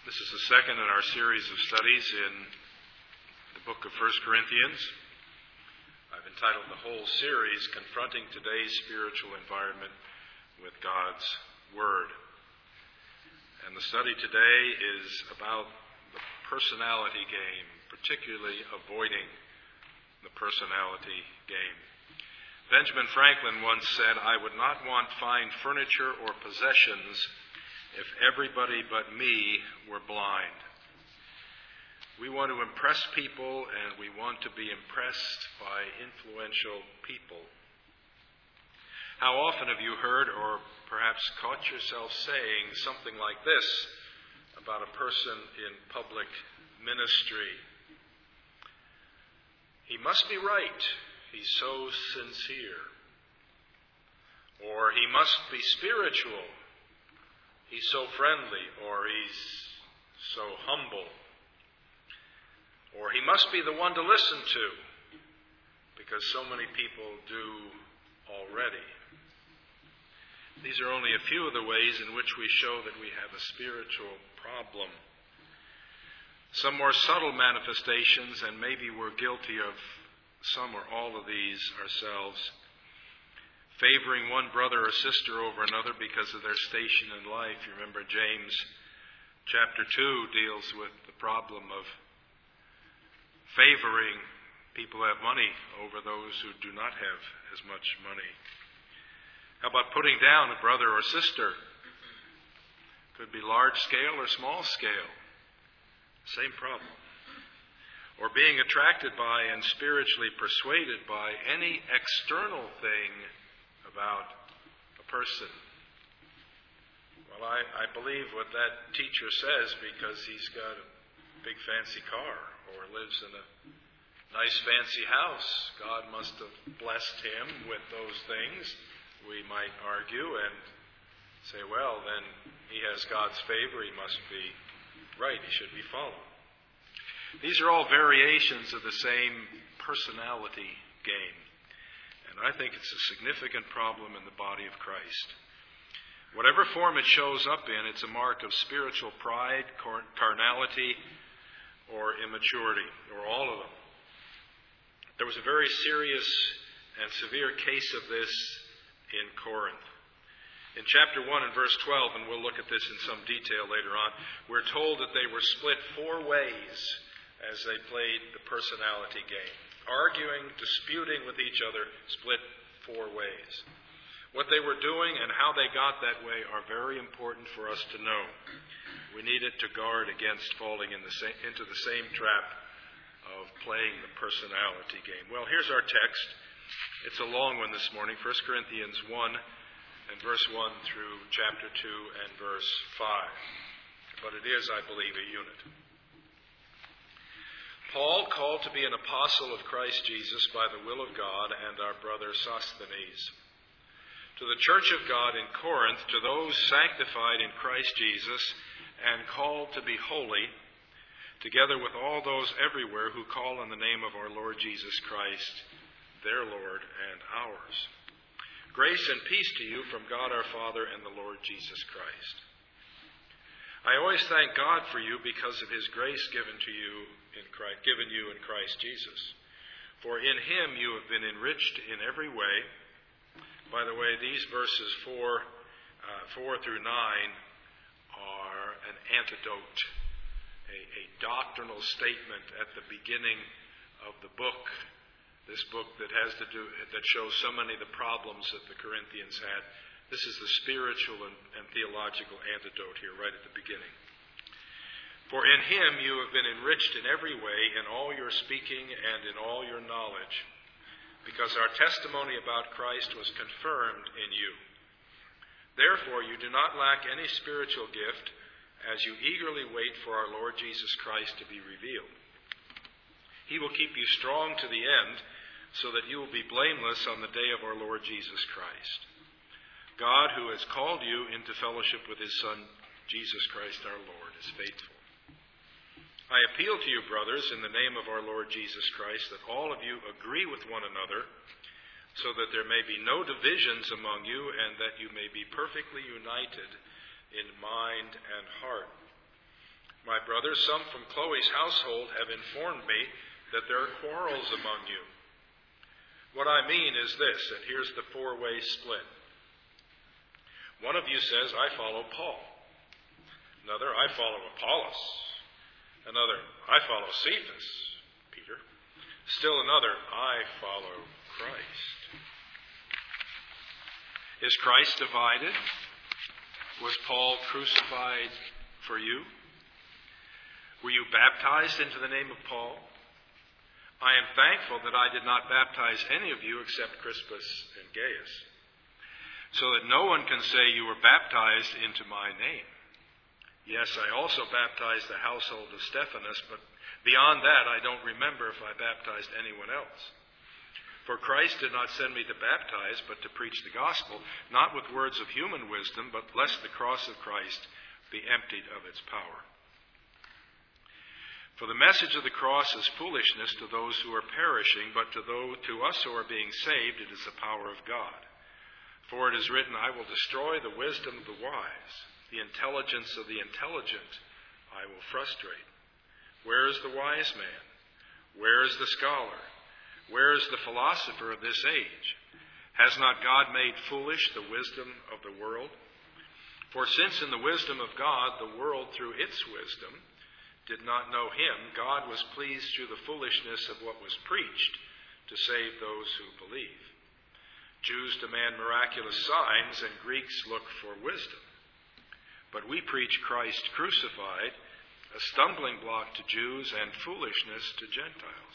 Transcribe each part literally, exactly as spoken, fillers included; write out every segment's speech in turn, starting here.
This is the second in our series of studies in the book of First Corinthians. I've entitled the whole series, Confronting Today's Spiritual Environment with God's Word. And the study today is about the personality game, particularly avoiding the personality game. Benjamin Franklin once said, "I would not want fine furniture or possessions if everybody but me were blind." We want to impress people, and we want to be impressed by influential people. How often have you heard or perhaps caught yourself saying something like this about a person in public ministry? "He must be right. He's so sincere." Or, "He must be spiritual. He's so friendly," or "he's so humble." Or, "He must be the one to listen to, because so many people do already." These are only a few of the ways in which we show that we have a spiritual problem. Some more subtle manifestations, and maybe we're guilty of some or all of these ourselves. Favoring one brother or sister over another because of their station in life. You remember James chapter two deals with the problem of favoring people who have money over those who do not have as much money. How about putting down a brother or sister? Could be large scale or small scale. Same problem. Or being attracted by and spiritually persuaded by any external thing about a person. Well, I, I believe what that teacher says because he's got a big fancy car or lives in a nice fancy house. God must have blessed him with those things, we might argue, and say, well, then he has God's favor, he must be right, he should be followed. These are all variations of the same personality game. And I think it's a significant problem in the body of Christ. Whatever form it shows up in, it's a mark of spiritual pride, carnality, or immaturity, or all of them. There was a very serious and severe case of this in Corinth. In chapter one and verse twelve, and we'll look at this in some detail later on, we're told that they were split four ways as they played the personality game. Arguing, disputing with each other, split four ways. What they were doing and how they got that way are very important for us to know. We need it to guard against falling in the same, into the same trap of playing the personality game. Well, here's our text. It's a long one this morning, First Corinthians one and verse one through chapter two and verse five. But it is, I believe, a unit. Paul, called to be an apostle of Christ Jesus by the will of God, and our brother Sosthenes. To the church of God in Corinth, to those sanctified in Christ Jesus and called to be holy, together with all those everywhere who call on the name of our Lord Jesus Christ, their Lord and ours. Grace and peace to you from God our Father and the Lord Jesus Christ. I always thank God for you because of his grace given to you in Christ, given you in Christ Jesus. For in him you have been enriched in every way. By the way, these verses four, uh, four through nine are an antidote, a, a doctrinal statement at the beginning of the book. This book that has to do that shows so many of the problems that the Corinthians had. This is the spiritual and, and theological antidote here right at the beginning. For in him you have been enriched in every way, in all your speaking and in all your knowledge, because our testimony about Christ was confirmed in you. Therefore you do not lack any spiritual gift as you eagerly wait for our Lord Jesus Christ to be revealed. He will keep you strong to the end, so that you will be blameless on the day of our Lord Jesus Christ. God, who has called you into fellowship with his Son, Jesus Christ our Lord, is faithful. I appeal to you, brothers, in the name of our Lord Jesus Christ, that all of you agree with one another, so that there may be no divisions among you, and that you may be perfectly united in mind and heart. My brothers, some from Chloe's household have informed me that there are quarrels among you. What I mean is this, and here's the four-way split. One of you says, I follow Paul. Another, I follow Apollos. Another, I follow Cephas, Peter. Still another, I follow Christ. Is Christ divided? Was Paul crucified for you? Were you baptized into the name of Paul? I am thankful that I did not baptize any of you except Crispus and Gaius, so that no one can say you were baptized into my name. Yes, I also baptized the household of Stephanas, but beyond that I don't remember if I baptized anyone else. For Christ did not send me to baptize, but to preach the gospel, not with words of human wisdom, but lest the cross of Christ be emptied of its power. For the message of the cross is foolishness to those who are perishing, but to those, to us who are being saved, it is the power of God. For it is written, I will destroy the wisdom of the wise, the intelligence of the intelligent I will frustrate. Where is the wise man? Where is the scholar? Where is the philosopher of this age? Has not God made foolish the wisdom of the world? For since in the wisdom of God, the world through its wisdom did not know him, God was pleased through the foolishness of what was preached to save those who believe. Jews demand miraculous signs, and Greeks look for wisdom. But we preach Christ crucified, a stumbling block to Jews and foolishness to Gentiles.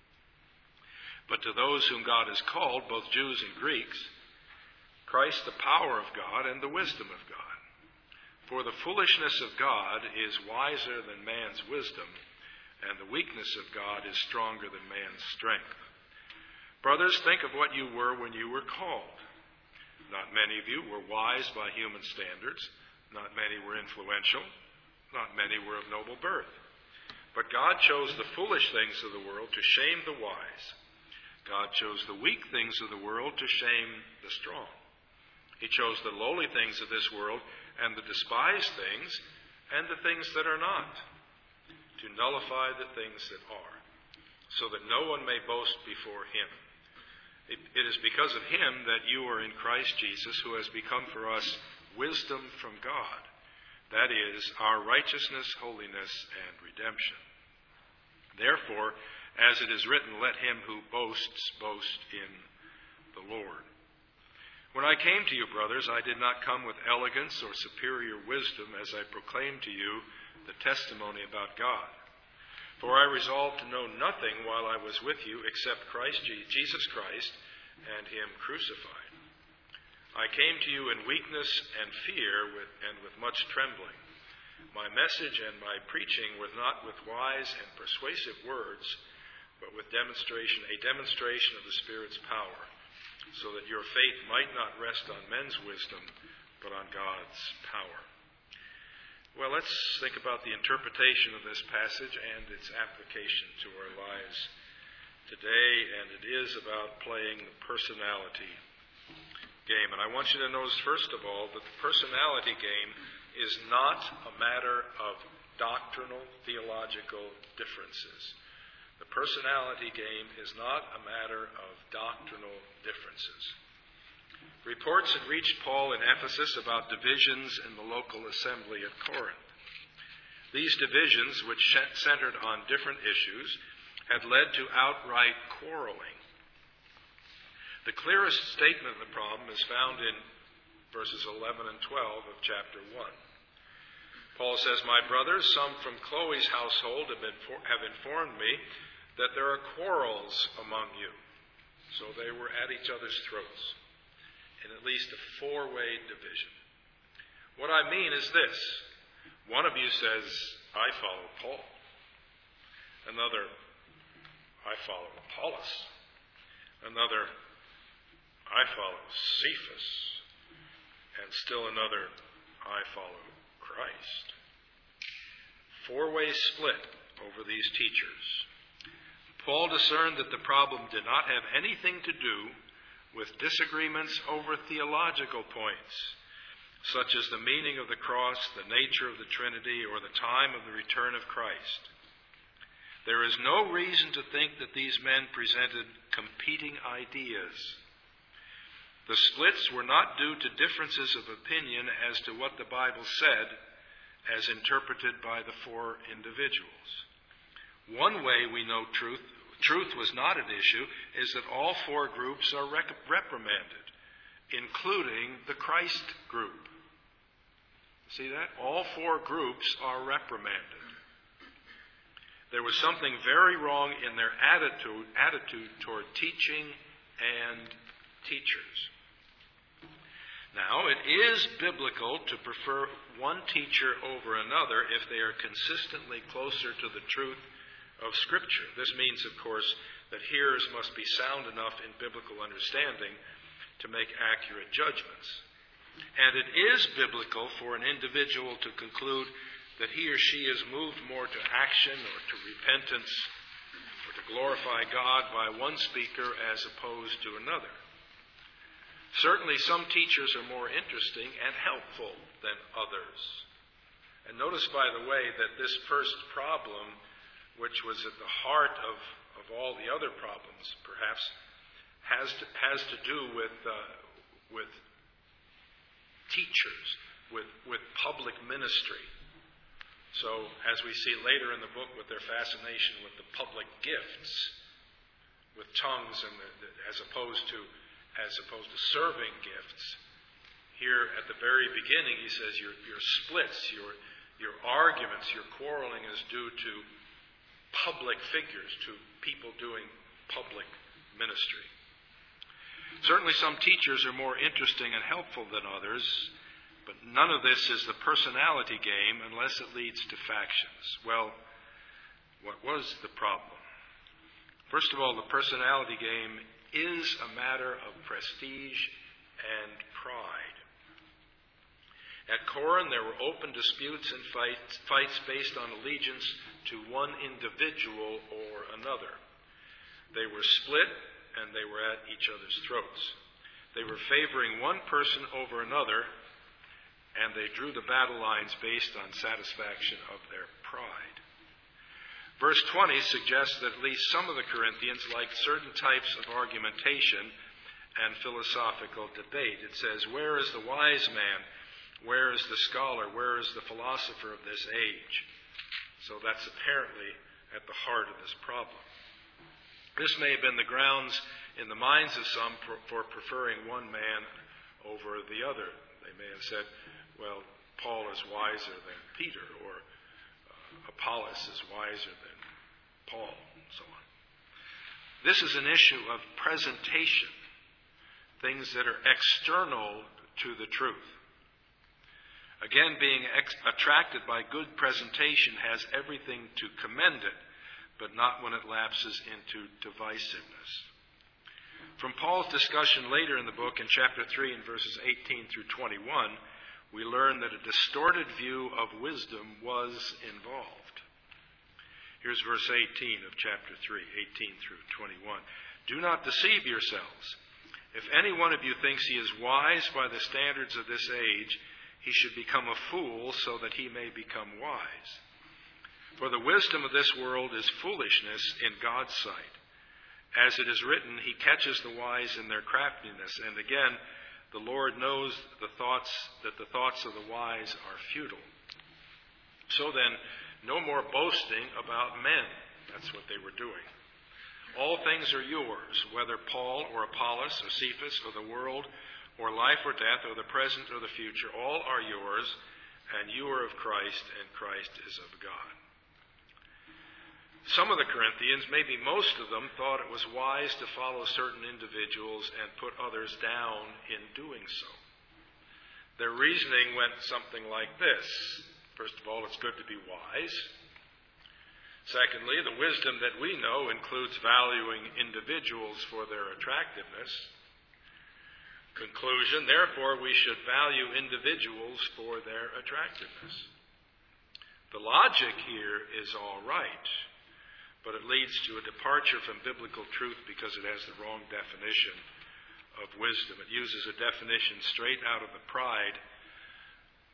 But to those whom God has called, both Jews and Greeks, Christ the power of God and the wisdom of God. For the foolishness of God is wiser than man's wisdom, and the weakness of God is stronger than man's strength. Brothers, think of what you were when you were called. Not many of you were wise by human standards. Not many were influential. Not many were of noble birth. But God chose the foolish things of the world to shame the wise. God chose the weak things of the world to shame the strong. He chose the lowly things of this world and the despised things and the things that are not, to nullify the things that are, so that no one may boast before him. It, it is because of him that you are in Christ Jesus, who has become for us wisdom from God. That is, our righteousness, holiness, and redemption. Therefore, as it is written, let him who boasts boast in the Lord. When I came to you, brothers, I did not come with elegance or superior wisdom as I proclaimed to you the testimony about God. For I resolved to know nothing while I was with you except Christ Jesus Christ and him crucified. I came to you in weakness and fear with, and with much trembling. My message and my preaching were not with wise and persuasive words, but with demonstration, a demonstration of the Spirit's power, so that your faith might not rest on men's wisdom, but on God's power. Well, let's think about the interpretation of this passage and its application to our lives today, and it is about playing the personality game. And I want you to notice, first of all, that the personality game is not a matter of doctrinal, theological differences. The personality game is not a matter of doctrinal differences. Reports had reached Paul in Ephesus about divisions in the local assembly at Corinth. These divisions, which centered on different issues, had led to outright quarreling. The clearest statement of the problem is found in verses eleven and twelve of chapter one. Paul says, My brothers, some from Chloe's household have, been for, have informed me that there are quarrels among you. So they were at each other's throats in at least a four-way division. What I mean is this. One of you says, I follow Paul. Another, I follow Apollos. Another, I follow Cephas. And still another, I follow Christ. Four-way split over these teachers. Paul discerned that the problem did not have anything to do with disagreements over theological points, such as the meaning of the cross, the nature of the Trinity, or the time of the return of Christ. There is no reason to think that these men presented competing ideas. The splits were not due to differences of opinion as to what the Bible said, as interpreted by the four individuals. One way we know truth, truth was not at issue, is that all four groups are rec- reprimanded, including the Christ group. See that? All four groups are reprimanded. There was something very wrong in their attitude, attitude toward teaching and teachers. Now, it is biblical to prefer one teacher over another if they are consistently closer to the truth of Scripture. This means, of course, that hearers must be sound enough in biblical understanding to make accurate judgments. And it is biblical for an individual to conclude that he or she is moved more to action or to repentance or to glorify God by one speaker as opposed to another. Certainly some teachers are more interesting and helpful than others. And notice, by the way, that this first problem, which was at the heart of, of all the other problems, perhaps, has to, has to do with, uh, with teachers, with, with public ministry. So, as we see later in the book with their fascination with the public gifts, with tongues and the, the, as opposed to as opposed to serving gifts, here at the very beginning he says your your splits, your your arguments, your quarreling is due to public figures, to people doing public ministry. Certainly some teachers are more interesting and helpful than others, but none of this is the personality game unless it leads to factions. Well, what was the problem? First of all, the personality game is a matter of prestige and pride. At Corinth, there were open disputes and fights, fights based on allegiance to one individual or another. They were split and they were at each other's throats. They were favoring one person over another, and they drew the battle lines based on satisfaction of their pride. Verse twenty suggests that at least some of the Corinthians liked certain types of argumentation and philosophical debate. It says, "Where is the wise man? Where is the scholar? Where is the philosopher of this age?" So that's apparently at the heart of this problem. This may have been the grounds in the minds of some for, for preferring one man over the other. They may have said, well, Paul is wiser than Peter, or uh, Apollos is wiser than Paul, and so on. This is an issue of presentation, things that are external to the truth. Again, being ex- attracted by good presentation has everything to commend it, but not when it lapses into divisiveness. From Paul's discussion later in the book, in chapter three, in verses eighteen through twenty-one, we learn that a distorted view of wisdom was involved. Here's verse eighteen of chapter three, eighteen through twenty-one. "Do not deceive yourselves. If any one of you thinks he is wise by the standards of this age, he should become a fool so that he may become wise. For the wisdom of this world is foolishness in God's sight. As it is written, he catches the wise in their craftiness. And again, the Lord knows the thoughts that the thoughts of the wise are futile. So then, no more boasting about men." That's what they were doing. "All things are yours, whether Paul or Apollos or Cephas or the world or life or death or the present or the future. All are yours, and you are of Christ, and Christ is of God." Some of the Corinthians, maybe most of them, thought it was wise to follow certain individuals and put others down in doing so. Their reasoning went something like this. First of all, it's good to be wise. Secondly, the wisdom that we know includes valuing individuals for their attractiveness. Conclusion, therefore, we should value individuals for their attractiveness. The logic here is all right, but it leads to a departure from biblical truth because it has the wrong definition of wisdom. It uses a definition straight out of the pride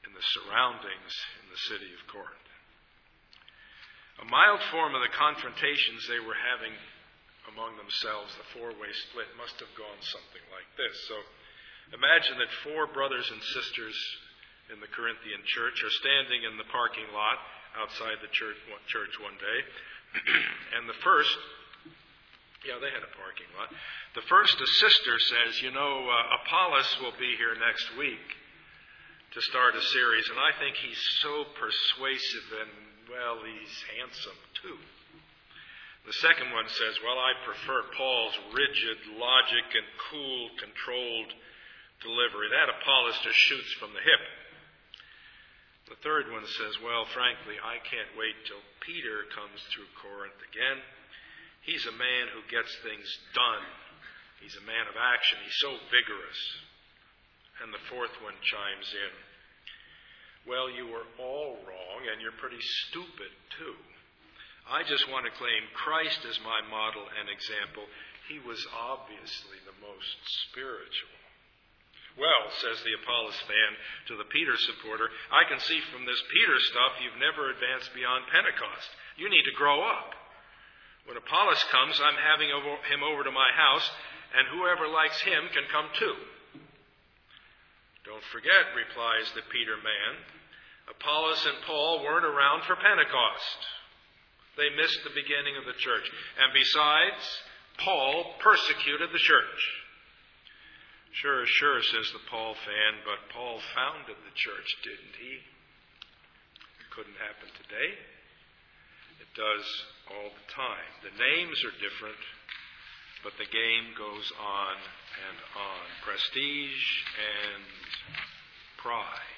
in the surroundings in the city of Corinth. A mild form of the confrontations they were having among themselves, the four-way split, must have gone something like this. So imagine that four brothers and sisters in the Corinthian church are standing in the parking lot outside the church, church one day. And the first, yeah, they had a parking lot. The first, a sister says, you know, uh, Apollos will be here next week to start a series. And I think he's so persuasive and, well, he's handsome too. The second one says, well, I prefer Paul's rigid logic and cool, controlled delivery. That Apollos just shoots from the hip. The third one says, well, frankly, I can't wait till Peter comes through Corinth again. He's a man who gets things done. He's a man of action. He's so vigorous. And the fourth one chimes in, well, you were all wrong, and you're pretty stupid, too. I just want to claim Christ as my model and example. He was obviously the most spiritual. Well, says the Apollos fan to the Peter supporter, I can see from this Peter stuff you've never advanced beyond Pentecost. You need to grow up. When Apollos comes, I'm having him over to my house, and whoever likes him can come too. Don't forget, replies the Peter man, Apollos and Paul weren't around for Pentecost. They missed the beginning of the church. And besides, Paul persecuted the church. Sure, sure, says the Paul fan, but Paul founded the church, didn't he? It couldn't happen today. It does all the time. The names are different, but the game goes on and on. Prestige and pride.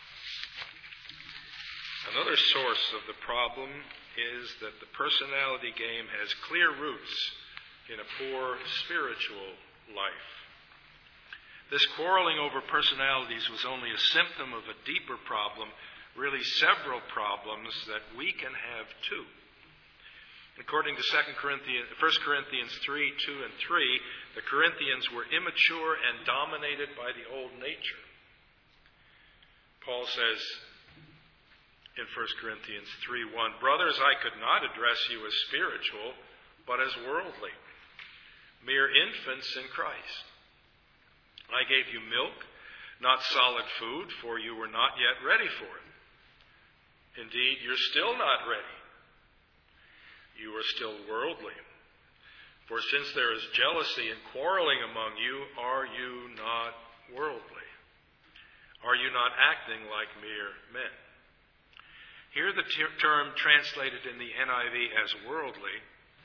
Another source of the problem is that the personality game has clear roots in a poor spiritual life. This quarreling over personalities was only a symptom of a deeper problem, really several problems that we can have too. According to Second Corinthians, First Corinthians three, two and three, the Corinthians were immature and dominated by the old nature. Paul says in First Corinthians three, one, brothers, I could not address you as spiritual, but as worldly, mere infants in Christ. I gave you milk, not solid food, for you were not yet ready for it. Indeed, you're still not ready. You are still worldly. For since there is jealousy and quarreling among you, are you not worldly? Are you not acting like mere men? Here the ter- term translated in the N I V as worldly,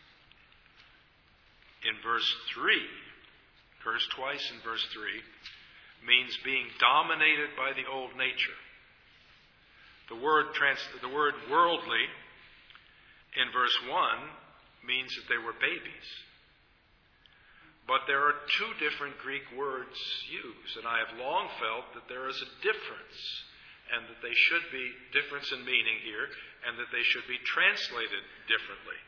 in verse three, occurs twice in verse three, means being dominated by the old nature. The word, trans- the word worldly in verse one means that they were babies. But there are two different Greek words used, and I have long felt that there is a difference, and that they should be difference in meaning here, and that they should be translated differently.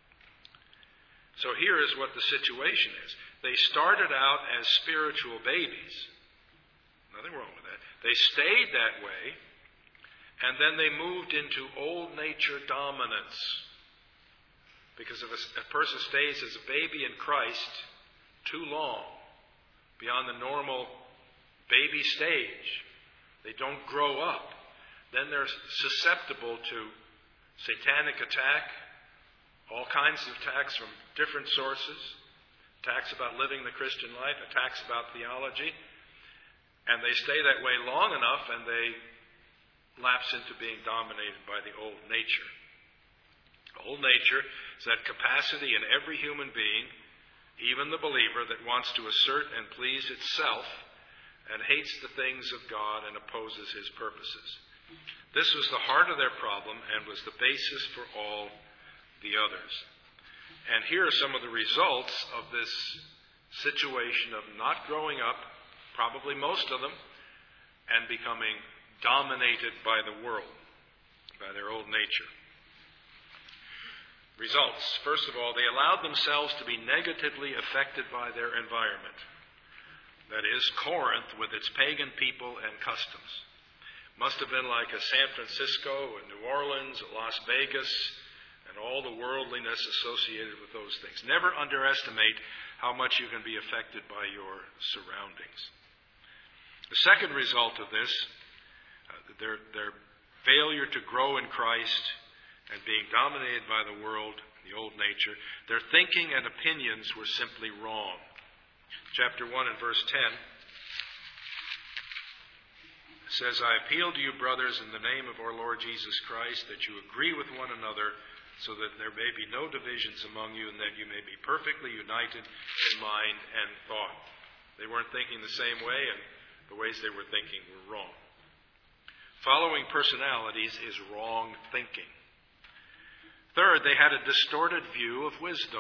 So here is what the situation is. They started out as spiritual babies. Nothing wrong with that. They stayed that way, and then they moved into old nature dominance. Because if a, a person stays as a baby in Christ too long, beyond the normal baby stage, they don't grow up, then they're susceptible to satanic attack, all kinds of attacks from different sources, attacks about living the Christian life, attacks about theology, and they stay that way long enough and they lapse into being dominated by the old nature. Old nature is that capacity in every human being, even the believer, that wants to assert and please itself and hates the things of God and opposes His purposes. This was the heart of their problem and was the basis for all the others. And here are some of the results of this situation of not growing up, probably most of them, and becoming dominated by the world, by their old nature. Results. First of all, they allowed themselves to be negatively affected by their environment. That is, Corinth with its pagan people and customs. Must have been like a San Francisco and New Orleans, a Las Vegas, and all the worldliness associated with those things. Never underestimate how much you can be affected by your surroundings. The second result of this, uh, their, their failure to grow in Christ and being dominated by the world, the old nature, their thinking and opinions were simply wrong. Chapter one and verse ten says, I appeal to you, brothers, in the name of our Lord Jesus Christ, that you agree with one another, so that there may be no divisions among you, and that you may be perfectly united in mind and thought. They weren't thinking the same way, and the ways they were thinking were wrong. Following personalities is wrong thinking. Third, they had a distorted view of wisdom.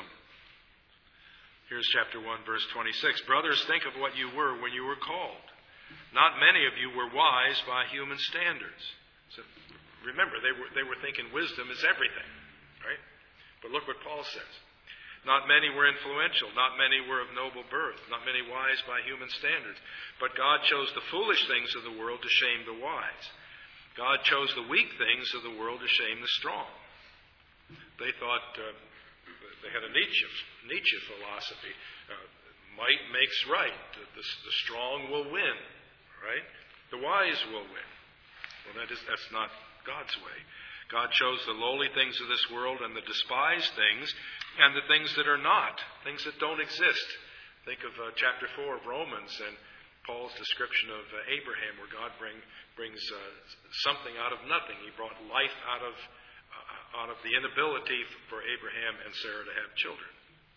Here's chapter one, verse twenty-six. Brothers, think of what you were when you were called. Not many of you were wise by human standards. So remember, they were, they were thinking wisdom is everything, right? But look what Paul says. Not many were influential. Not many were of noble birth. Not many wise by human standards. But God chose the foolish things of the world to shame the wise. God chose the weak things of the world to shame the strong. They thought, uh, they had a Nietzsche, Nietzsche philosophy. Uh, might makes right. The, the, the strong will win, right? The wise will win. Well, that is, that's not God's way. God chose the lowly things of this world and the despised things and the things that are not, things that don't exist. Think of uh, chapter four of Romans and Paul's description of uh, Abraham, where God bring, brings uh, something out of nothing. He brought life out of uh, out of the inability for Abraham and Sarah to have children.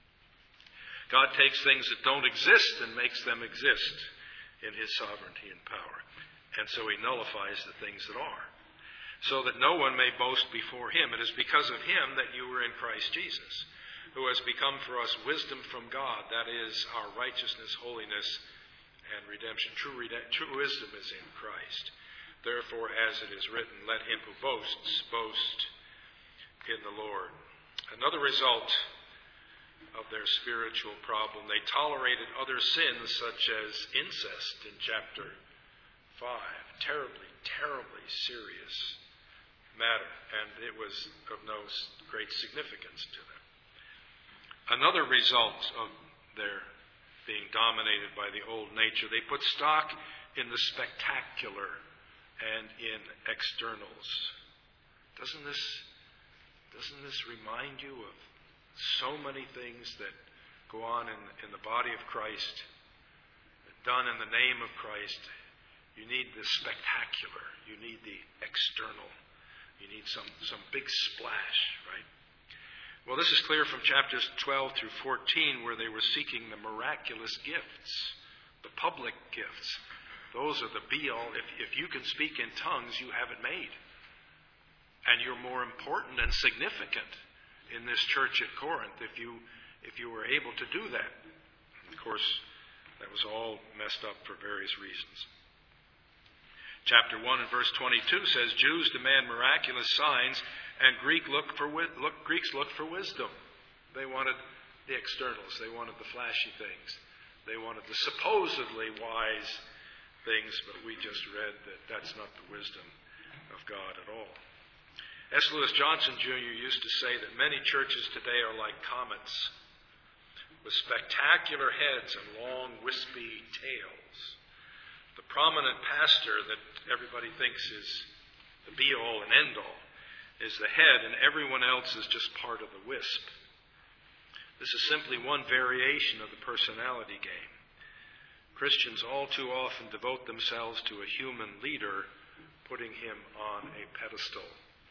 God takes things that don't exist and makes them exist in His sovereignty and power. And so He nullifies the things that are, so that no one may boast before Him. It is because of Him that you were in Christ Jesus, who has become for us wisdom from God, that is, our righteousness, holiness, and redemption. True, rede- true wisdom is in Christ. Therefore, as it is written, let him who boasts, boast in the Lord. Another result of their spiritual problem, they tolerated other sins such as incest in chapter five. Terribly, terribly serious matter, and it was of no great significance to them. Another result of their being dominated by the old nature, they put stock in the spectacular and in externals. Doesn't this, doesn't this remind you of so many things that go on in, in the body of Christ, done in the name of Christ? You need the spectacular. You need the external. You need some, some big splash, right? Well, this is clear from chapters twelve through fourteen, where they were seeking the miraculous gifts, the public gifts. Those are the be-all. If, if you can speak in tongues, you have it made. And you're more important and significant in this church at Corinth if you, if you were able to do that. Of course, that was all messed up for various reasons. Chapter one and verse twenty-two says, Jews demand miraculous signs, and Greek look for, look, Greeks look for wisdom. They wanted the externals. They wanted the flashy things. They wanted the supposedly wise things, but we just read that that's not the wisdom of God at all. S. Lewis Johnson, Junior used to say that many churches today are like comets, with spectacular heads and long, wispy tails. The prominent pastor that everybody thinks is the be-all and end-all is the head, and everyone else is just part of the wisp. This is simply one variation of the personality game. Christians all too often devote themselves to a human leader, putting him on a pedestal.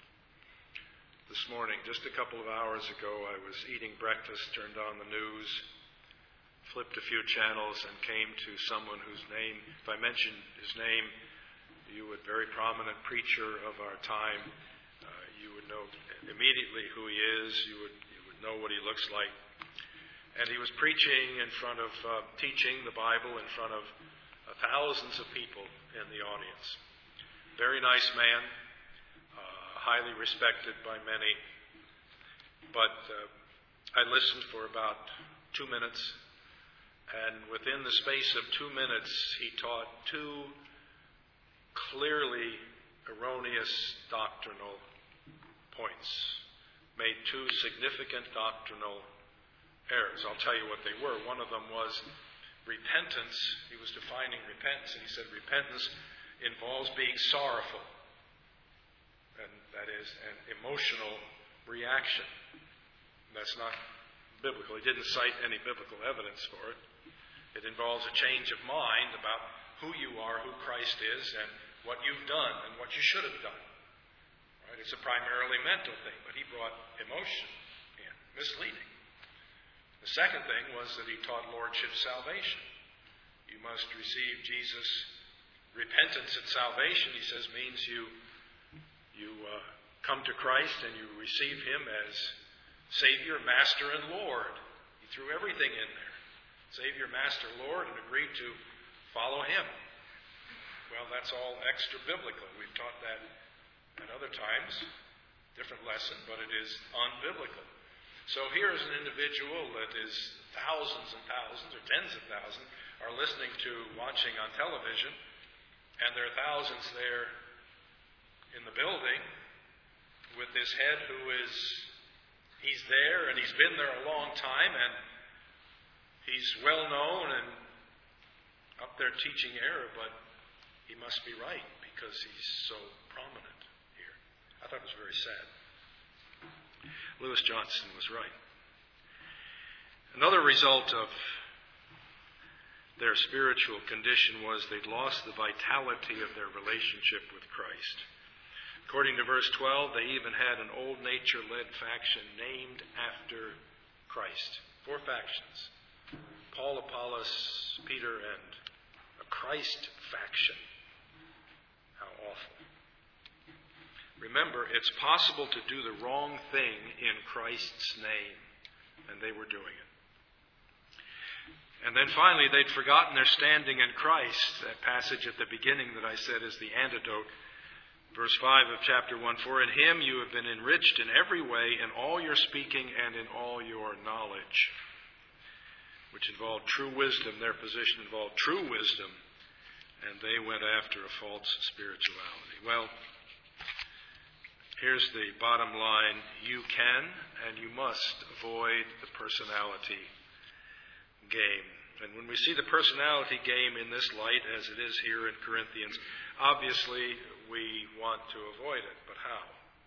This morning, just a couple of hours ago, I was eating breakfast, turned on the news, flipped a few channels, and came to someone whose name, if I mentioned his name, you would, very prominent preacher of our time, uh, you would know immediately who he is, you would, you would know what he looks like. And he was preaching in front of, uh, teaching the Bible in front of uh, thousands of people in the audience. Very nice man, uh, highly respected by many. But uh, I listened for about two minutes, and within the space of two minutes, he taught two clearly erroneous doctrinal points, made two significant doctrinal errors. I'll tell you what they were. One of them was repentance. He was defining repentance, and he said repentance involves being sorrowful. And that is an emotional reaction. That's not biblical. He didn't cite any biblical evidence for it. It involves a change of mind about who you are, who Christ is, and what you've done and what you should have done. Right? It's a primarily mental thing, but he brought emotion in, misleading. The second thing was that he taught lordship salvation. You must receive Jesus. Repentance and salvation, he says, means you you uh, come to Christ and you receive him as Savior, Master, and Lord. He threw everything in there. Savior, Master, Lord, and agreed to follow him. Well, that's all extra biblical. We've taught that at other times. Different lesson, but it is unbiblical. So here is an individual that is thousands and thousands, or tens of thousands, are listening to, watching on television, and there are thousands there in the building with this head who is, he's there and he's been there a long time and he's well known and up there teaching error, but he must be right because he's so prominent here. I thought it was very sad. Lewis Johnson was right. Another result of their spiritual condition was they'd lost the vitality of their relationship with Christ. According to verse twelve, they even had an old nature-led faction named after Christ. Four factions. Paul, Apollos, Peter, and a Christ faction. How awful. Remember, it's possible to do the wrong thing in Christ's name, and they were doing it. And then finally, they'd forgotten their standing in Christ. That passage at the beginning that I said is the antidote. Verse five of chapter one, for in him you have been enriched in every way, in all your speaking and in all your knowledge, which involved true wisdom. Their position involved true wisdom, and they went after a false spirituality. Well, here's the bottom line. You can and you must avoid the personality game. And when we see the personality game in this light, as it is here in Corinthians, obviously we want to avoid it. But how?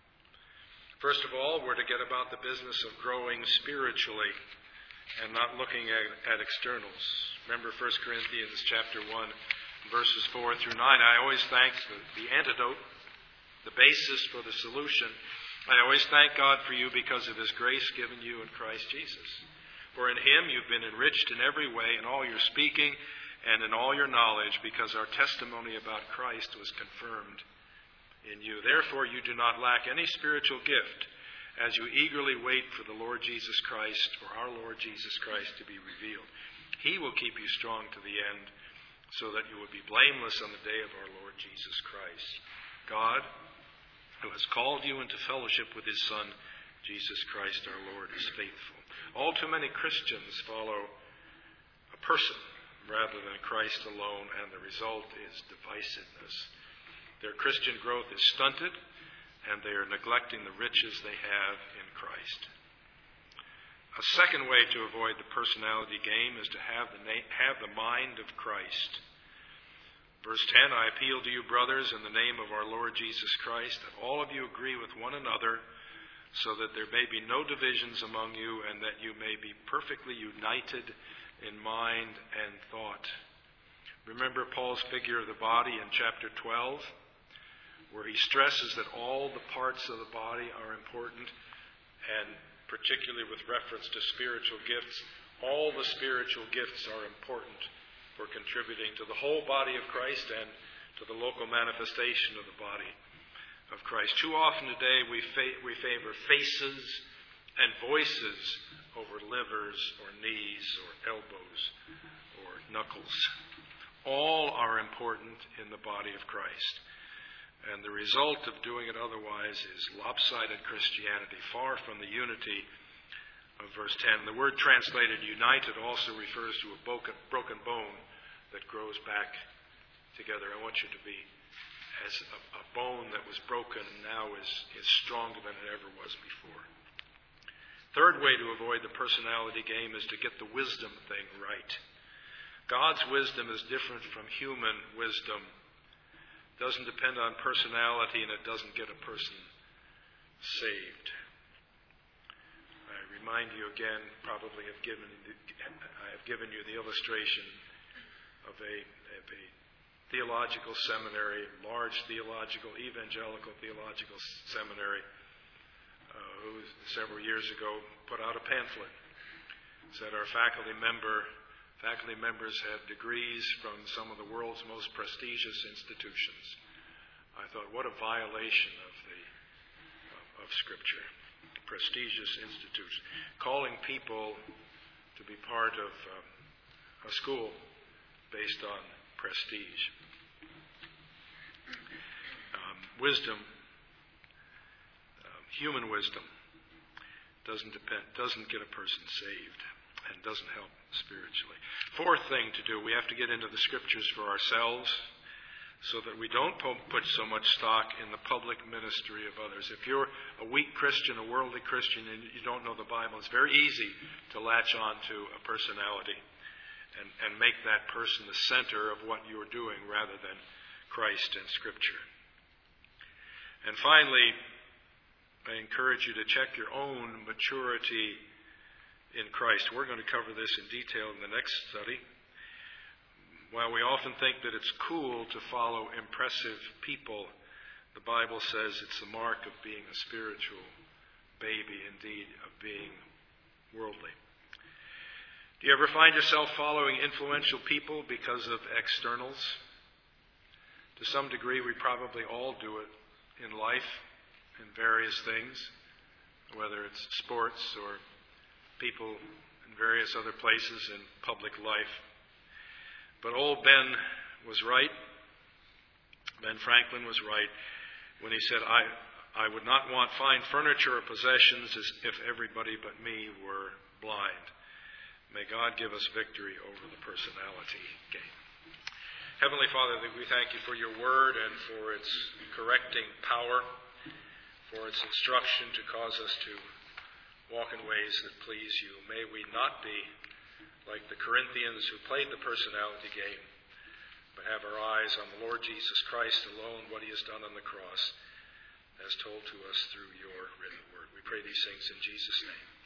First of all, we're to get about the business of growing spiritually and not looking at, at externals. Remember First Corinthians chapter one, verses four through nine. I always thank the, the antidote, the basis for the solution. I always thank God for you because of his grace given you in Christ Jesus. For in him you've been enriched in every way, in all your speaking and in all your knowledge, because our testimony about Christ was confirmed in you. Therefore you do not lack any spiritual gift, as you eagerly wait for the Lord Jesus Christ, for our Lord Jesus Christ to be revealed. He will keep you strong to the end, so that you will be blameless on the day of our Lord Jesus Christ. God, who has called you into fellowship with his Son, Jesus Christ our Lord, is faithful. All too many Christians follow a person rather than Christ alone, and the result is divisiveness. Their Christian growth is stunted, and they are neglecting the riches they have in Christ. A second way to avoid the personality game is to have the, na- have the mind of Christ. Verse ten, I appeal to you, brothers, in the name of our Lord Jesus Christ, that all of you agree with one another, so that there may be no divisions among you, and that you may be perfectly united in mind and thought. Remember Paul's figure of the body in chapter twelve, where he stresses that all the parts of the body are important, and particularly with reference to spiritual gifts, all the spiritual gifts are important for contributing to the whole body of Christ and to the local manifestation of the body of Christ. Too often today we fa- we favor faces and voices over livers or knees or elbows or knuckles. All are important in the body of Christ. And the result of doing it otherwise is lopsided Christianity, far from the unity of verse ten. The word translated united also refers to a broken bone that grows back together. I want you to be as a, a bone that was broken now is, is stronger than it ever was before. Third way to avoid the personality game is to get the wisdom thing right. God's wisdom is different from human wisdom. It doesn't depend on personality, and it doesn't get a person saved. I remind you again, probably have given I have given you the illustration of a, of a theological seminary, large theological, evangelical theological seminary, uh, who several years ago put out a pamphlet. Said our faculty member, faculty members have degrees from some of the world's most prestigious institutions. I thought, what a violation of the of, of Scripture. Prestigious institutes, calling people to be part of um, a school based on prestige. Um, wisdom, um, human wisdom, doesn't depend, doesn't get a person saved, and doesn't help spiritually. Fourth thing to do, we have to get into the Scriptures for ourselves, so that we don't put so much stock in the public ministry of others. If you're a weak Christian, a worldly Christian, and you don't know the Bible, it's very easy to latch on to a personality and, and make that person the center of what you're doing rather than Christ and Scripture. And finally, I encourage you to check your own maturity in Christ. We're going to cover this in detail in the next study. While we often think that it's cool to follow impressive people, the Bible says it's the mark of being a spiritual baby, indeed, of being worldly. Do you ever find yourself following influential people because of externals? To some degree, we probably all do it in life, in various things, whether it's sports or people in various other places in public life. But old Ben was right. Ben Franklin was right when he said, I, I would not want fine furniture or possessions as if everybody but me were blind. May God give us victory over the personality game. Heavenly Father, we thank you for your word and for its correcting power, for its instruction to cause us to walk in ways that please you. May we not be like the Corinthians who played the personality game, but have our eyes on the Lord Jesus Christ alone, what he has done on the cross, as told to us through your written word. We pray these things in Jesus' name.